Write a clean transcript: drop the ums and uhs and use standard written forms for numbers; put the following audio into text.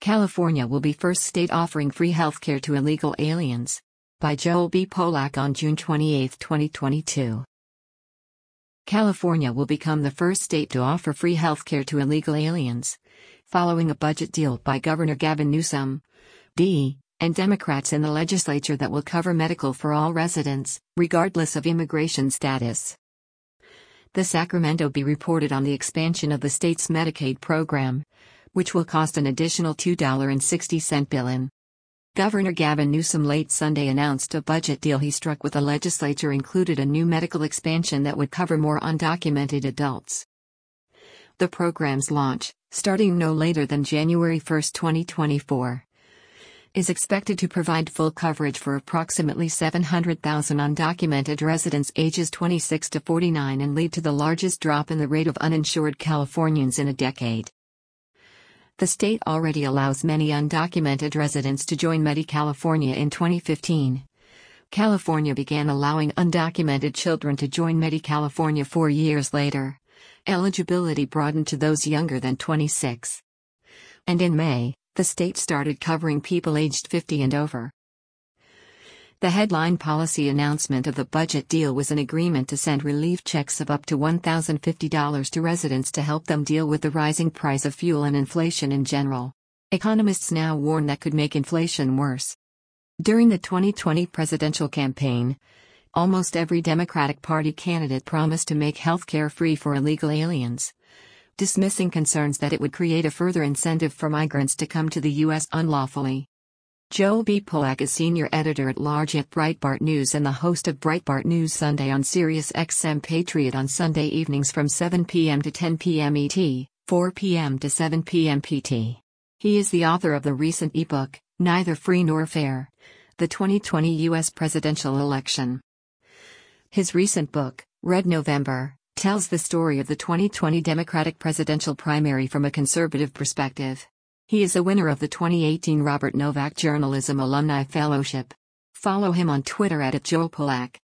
California will be first state offering free healthcare to illegal aliens. By Joel B. Polak on June 28, 2022. California will become the first state to offer free healthcare to illegal aliens, following a budget deal by Governor Gavin Newsom, D., and Democrats in the legislature that will cover medical for all residents, regardless of immigration status. The Sacramento Bee reported on the expansion of the state's Medicaid program, which will cost an additional $2.60 billion. Governor Gavin Newsom late Sunday announced a budget deal he struck with the legislature included a new medical expansion that would cover more undocumented adults. The program's launch, starting no later than January 1, 2024, is expected to provide full coverage for approximately 700,000 undocumented residents ages 26 to 49 and lead to the largest drop in the rate of uninsured Californians in a decade. The state already allows many undocumented residents to join MediCalifornia in 2015. California began allowing undocumented children to join MediCalifornia 4 years later. Eligibility broadened to those younger than 26. And in May, the state started covering people aged 50 and over. The headline policy announcement of the budget deal was an agreement to send relief checks of up to $1,050 to residents to help them deal with the rising price of fuel and inflation in general. Economists now warn that could make inflation worse. During the 2020 presidential campaign, almost every Democratic Party candidate promised to make healthcare free for illegal aliens, dismissing concerns that it would create a further incentive for migrants to come to the U.S. unlawfully. Joel B. Polak is senior editor-at-large at Breitbart News and the host of Breitbart News Sunday on Sirius XM Patriot on Sunday evenings from 7 p.m. to 10 p.m. ET, 4 p.m. to 7 p.m. PT. He is the author of the recent ebook, Neither Free Nor Fair: The 2020 U.S. Presidential Election. His recent book, Red November, tells the story of the 2020 Democratic presidential primary from a conservative perspective. He is a winner of the 2018 Robert Novak Journalism Alumni Fellowship. Follow him on Twitter @JoelPolak.